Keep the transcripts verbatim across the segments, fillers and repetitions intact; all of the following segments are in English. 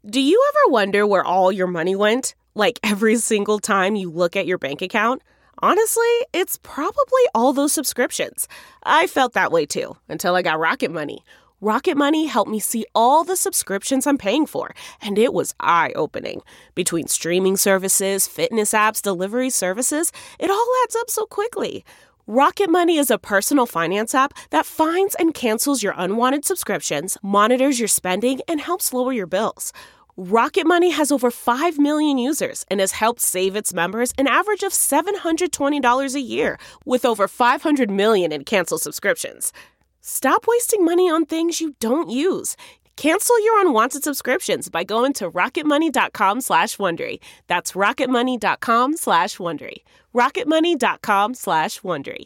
Do you ever wonder where all your money went? Like every single time you look at your bank account? Honestly, it's probably all those subscriptions. I felt that way too, until I got Rocket Money. Rocket Money helped me see all the subscriptions I'm paying for, and it was eye-opening. Between streaming services, fitness apps, delivery services, it all adds up so quickly. Rocket Money is a personal finance app that finds and cancels your unwanted subscriptions, monitors your spending, and helps lower your bills. Rocket Money has over five million users and has helped save its members an average of seven hundred twenty dollars a year, with over five hundred million in canceled subscriptions. Stop wasting money on things you don't use. Cancel your unwanted subscriptions by going to rocketmoney.com slash Wondery. That's rocketmoney.com slash Wondery. rocketmoney.com slash Wondery.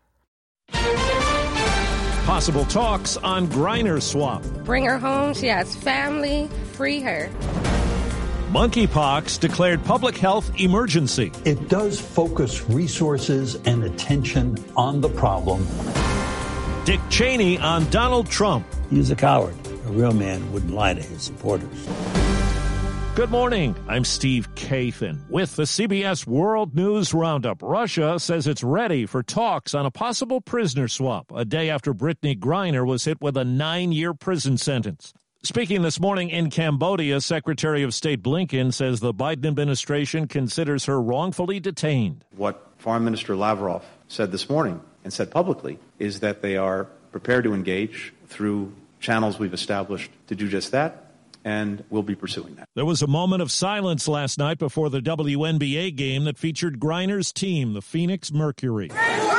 Possible talks on Griner swap. Bring her home. She has family. Free her. Monkeypox declared public health emergency. It does focus resources and attention on the problem. Dick Cheney on Donald Trump. He's a coward. A real man wouldn't lie to his supporters. Good morning. I'm Steve Kathan with the C B S World News Roundup. Russia says it's ready for talks on a possible prisoner swap a day after Brittany Griner was hit with a nine-year prison sentence. Speaking this morning in Cambodia, Secretary of State Blinken says the Biden administration considers her wrongfully detained. What Foreign Minister Lavrov said this morning and said publicly is that they are prepared to engage through channels we've established to do just that, and we'll be pursuing that. There was a moment of silence last night before the W N B A game that featured Griner's team, the Phoenix Mercury.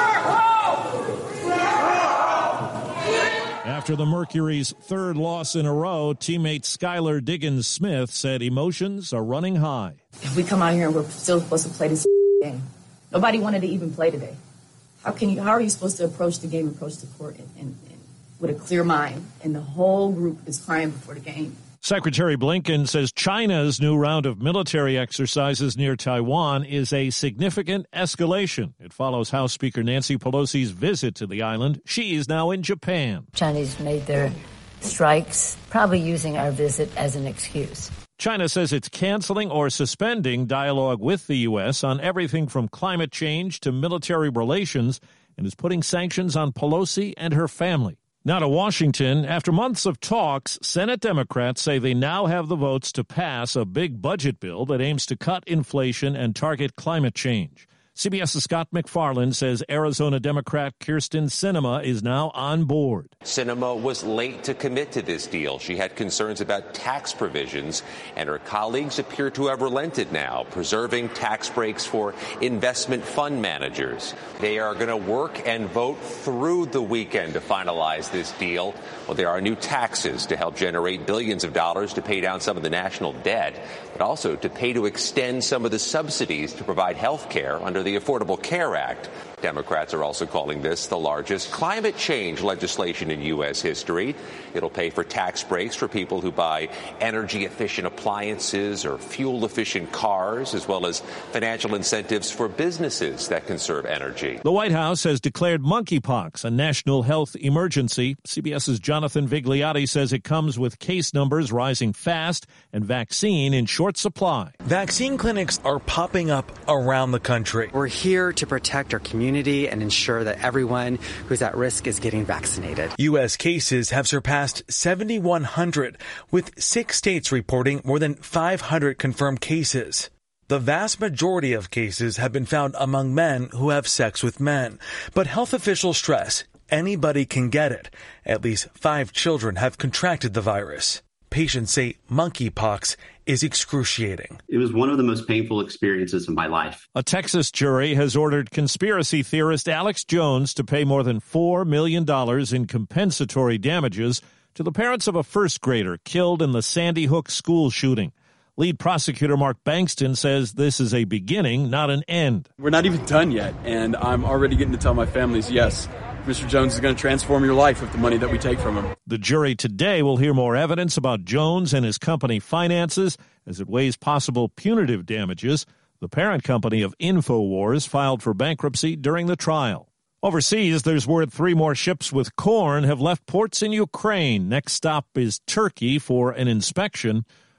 After the Mercury's third loss in a row, teammate Skylar Diggins-Smith said emotions are running high. If we come out here and we're still supposed to play this game, nobody wanted to even play today. How can you? How are you supposed to approach the game, approach the court, and, and, and with a clear mind, and the whole group is crying before the game? Secretary Blinken says China's new round of military exercises near Taiwan is a significant escalation. It follows House Speaker Nancy Pelosi's visit to the island. She is now in Japan. Chinese made their strikes, probably using our visit as an excuse. China says it's canceling or suspending dialogue with the U S on everything from climate change to military relations and is putting sanctions on Pelosi and her family. Now to Washington. After months of talks, Senate Democrats say they now have the votes to pass a big budget bill that aims to cut inflation and target climate change. CBS's Scott McFarland says Arizona Democrat Kyrsten Sinema is now on board. Sinema was late to commit to this deal. She had concerns about tax provisions, and her colleagues appear to have relented now, preserving tax breaks for investment fund managers. They are going to work and vote through the weekend to finalize this deal. Well, there are new taxes to help generate billions of dollars to pay down some of the national debt, but also to pay to extend some of the subsidies to provide health care under the Affordable Care Act. Democrats are also calling this the largest climate change legislation in U S history. It'll pay for tax breaks for people who buy energy-efficient appliances or fuel-efficient cars, as well as financial incentives for businesses that conserve energy. The White House has declared monkeypox a national health emergency. CBS's Jonathan Vigliotti says it comes with case numbers rising fast and vaccine in short supply. Vaccine clinics are popping up around the country. We're here to protect our community and ensure that everyone who's at risk is getting vaccinated. U S cases have surpassed seventy-one hundred, with six states reporting more than five hundred confirmed cases. The vast majority of cases have been found among men who have sex with men, but health officials stress anybody can get it. At least five children have contracted the virus. Patients say monkeypox is excruciating. It was one of the most painful experiences of my life. A Texas jury has ordered conspiracy theorist Alex Jones to pay more than four million dollars in compensatory damages to the parents of a first grader killed in the Sandy Hook school shooting. Lead prosecutor Mark Bankston says this is a beginning, not an end. We're not even done yet, and I'm already getting to tell my families, yes, Mister Jones is going to transform your life with the money that we take from him. The jury today will hear more evidence about Jones and his company finances as it weighs possible punitive damages. The parent company of InfoWars filed for bankruptcy during the trial. Overseas, there's word three more ships with corn have left ports in Ukraine. Next stop is Turkey for an inspection.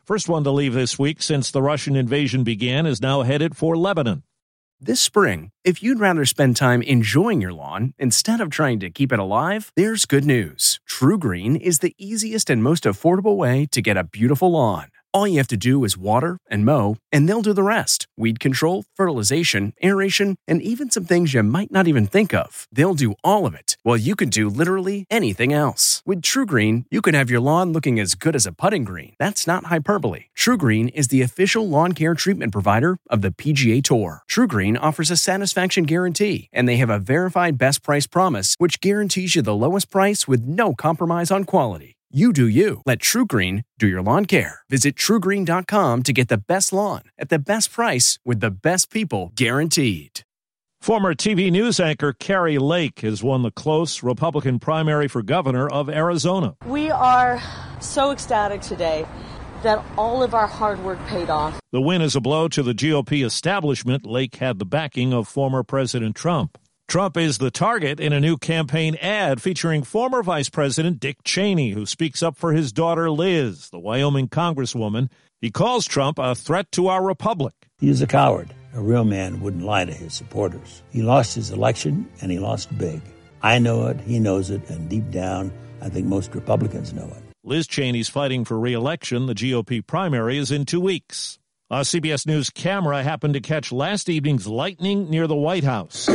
First one to leave this week since the Russian invasion began is now headed for Lebanon. This spring, if you'd rather spend time enjoying your lawn instead of trying to keep it alive, there's good news. True Green is the easiest and most affordable way to get a beautiful lawn. All you have to do is water and mow, and they'll do the rest. Weed control, fertilization, aeration, and even some things you might not even think of. They'll do all of it, while you can do literally anything else. With True Green, you can have your lawn looking as good as a putting green. That's not hyperbole. True Green is the official lawn care treatment provider of the P G A Tour. True Green offers a satisfaction guarantee, and they have a verified best price promise, which guarantees you the lowest price with no compromise on quality. You do you. Let True Green do your lawn care. Visit true green dot com to get the best lawn at the best price with the best people guaranteed. Former T V news anchor Kari Lake has won the close Republican primary for governor of Arizona. We are so ecstatic today that all of our hard work paid off. The win is a blow to the G O P establishment. Lake had the backing of former President Trump. Trump is the target in a new campaign ad featuring former Vice President Dick Cheney, who speaks up for his daughter Liz, the Wyoming congresswoman. He calls Trump a threat to our republic. He is a coward. A real man wouldn't lie to his supporters. He lost his election, and he lost big. I know it, he knows it, and deep down, I think most Republicans know it. Liz Cheney's fighting for re-election. The G O P primary is in two weeks. A C B S News camera happened to catch last evening's lightning near the White House.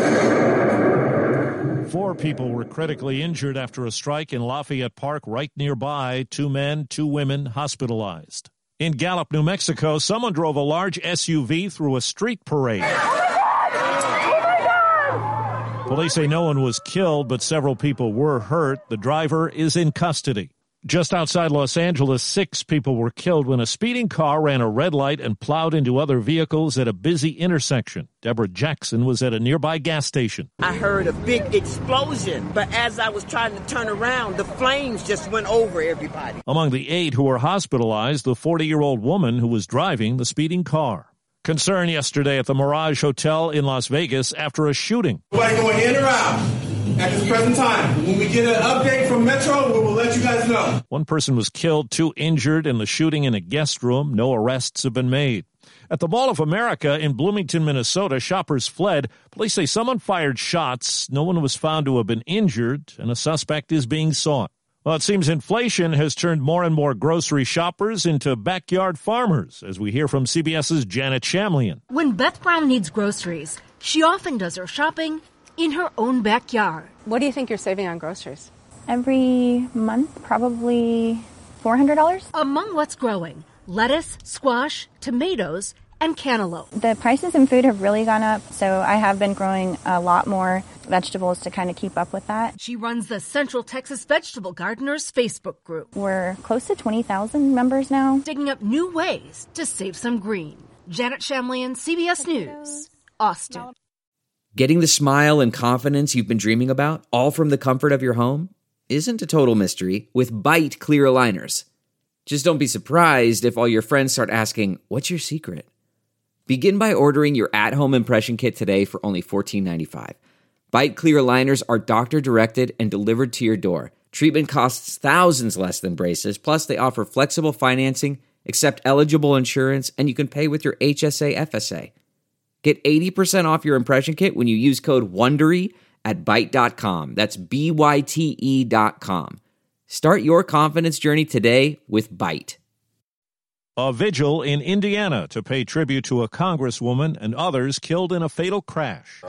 Four people were critically injured after a strike in Lafayette Park right nearby. Two men, two women hospitalized. In Gallup, New Mexico, someone drove a large S U V through a street parade. Oh my God! Oh my God! Police say no one was killed, but several people were hurt. The driver is in custody. Just outside Los Angeles, six people were killed when a speeding car ran a red light and plowed into other vehicles at a busy intersection. Deborah Jackson was at a nearby gas station. I heard a big explosion, but as I was trying to turn around, the flames just went over everybody. Among the eight who were hospitalized, the forty-year-old woman who was driving the speeding car. Concern yesterday at the Mirage Hotel in Las Vegas after a shooting. Nobody going in or out at this present time. When we get an update from Metro, we will let you guys know. One person was killed, two injured in the shooting in a guest room. No arrests have been made. At the Mall of America in Bloomington, Minnesota, shoppers fled. Police say someone fired shots. No one was found to have been injured, and a suspect is being sought. Well, it seems inflation has turned more and more grocery shoppers into backyard farmers, as we hear from CBS's Janet Shamlian. When Beth Brown needs groceries, she often does her shopping in her own backyard. What do you think you're saving on groceries? Every month, probably four hundred dollars. Among what's growing, lettuce, squash, tomatoes, and cantaloupe. The prices in food have really gone up, so I have been growing a lot more vegetables to kind of keep up with that. She runs the Central Texas Vegetable Gardeners Facebook group. We're close to twenty thousand members now. Digging up new ways to save some green. Janet Shamlian, C B S News, Austin. Getting the smile and confidence you've been dreaming about, all from the comfort of your home, isn't a total mystery with Byte clear aligners. Just don't be surprised if all your friends start asking, "What's your secret?" Begin by ordering your at-home impression kit today for only fourteen ninety-five. Byte clear aligners are doctor-directed and delivered to your door. Treatment costs thousands less than braces, plus they offer flexible financing, accept eligible insurance, and you can pay with your H S A F S A. Get eighty percent off your impression kit when you use code WONDERY at byte dot com. That's B Y T E dot com. Start your confidence journey today with Byte. A vigil in Indiana to pay tribute to a congresswoman and others killed in a fatal crash.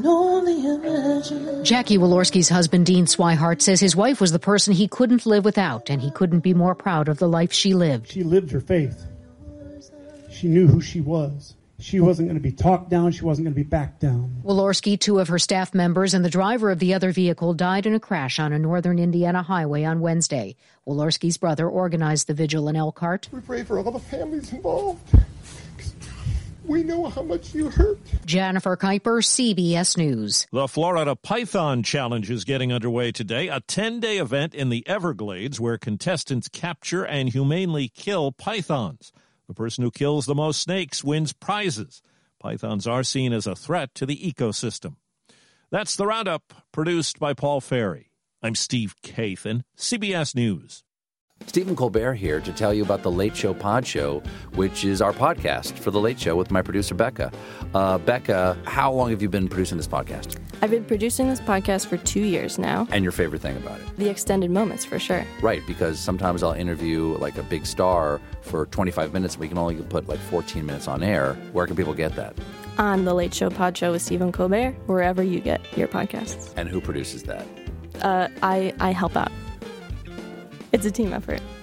Jackie Walorski's husband, Dean Swihart, says his wife was the person he couldn't live without, and he couldn't be more proud of the life she lived. She lived her faith. She knew who she was. She wasn't going to be talked down. She wasn't going to be backed down. Walorski, two of her staff members, and the driver of the other vehicle died in a crash on a northern Indiana highway on Wednesday. Walorski's brother organized the vigil in Elkhart. We pray for all the families involved. We know how much you hurt. Jennifer Kuiper, C B S News. The Florida Python Challenge is getting underway today, a ten-day event in the Everglades where contestants capture and humanely kill pythons. The person who kills the most snakes wins prizes. Pythons are seen as a threat to the ecosystem. That's the Roundup, produced by Paul Ferry. I'm Steve Kathan, C B S News. Stephen Colbert here to tell you about The Late Show Pod Show, which is our podcast for The Late Show with my producer, Becca. Uh, Becca, how long have you been producing this podcast? I've been producing this podcast for two years now. And your favorite thing about it? The extended moments, for sure. Right, because sometimes I'll interview like a big star for twenty-five minutes, and we can only put like fourteen minutes on air. Where can people get that? On The Late Show Pod Show with Stephen Colbert, wherever you get your podcasts. And who produces that? Uh, I, I help out. It's a team effort.